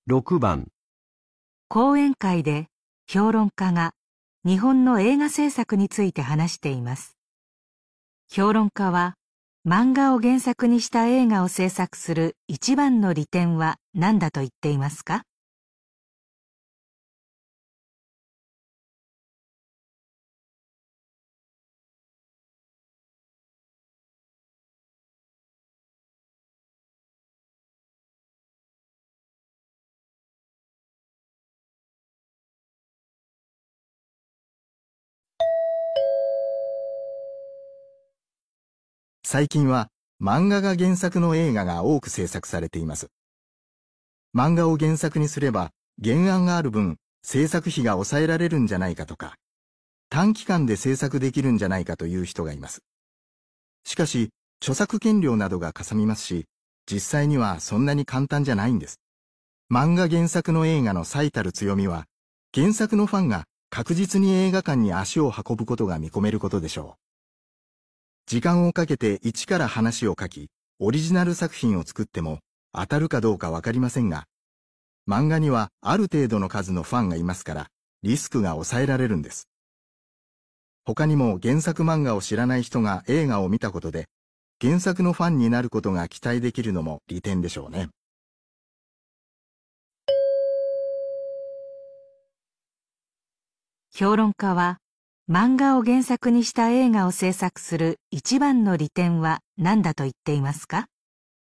6番。 講演会で評論家が日本の映画制作について話しています。評論家は漫画を原作にした映画を制作する一番の利点は何だと言っていますか？ 最近は漫画が原作の映画が多く制作されています。漫画を原作にすれば原案がある分制作費が抑えられるんじゃないかとか、短期間で制作できるんじゃないかという人がいます。しかし著作権料などがかさみますし、実際にはそんなに簡単じゃないんです。漫画原作の映画の最たる強みは、原作のファンが確実に映画館に足を運ぶことが見込めることでしょう。時間をかけて一から話を書き、オリジナル作品を作っても当たるかどうかわかりませんが、漫画にはある程度の数のファンがいますから、リスクが抑えられるんです。他にも原作漫画を知らない人が映画を見たことで、原作のファンになることが期待できるのも利点でしょうね。 評論家は漫画を原作にした映画を制作する一番の利点は何だと言っていますか？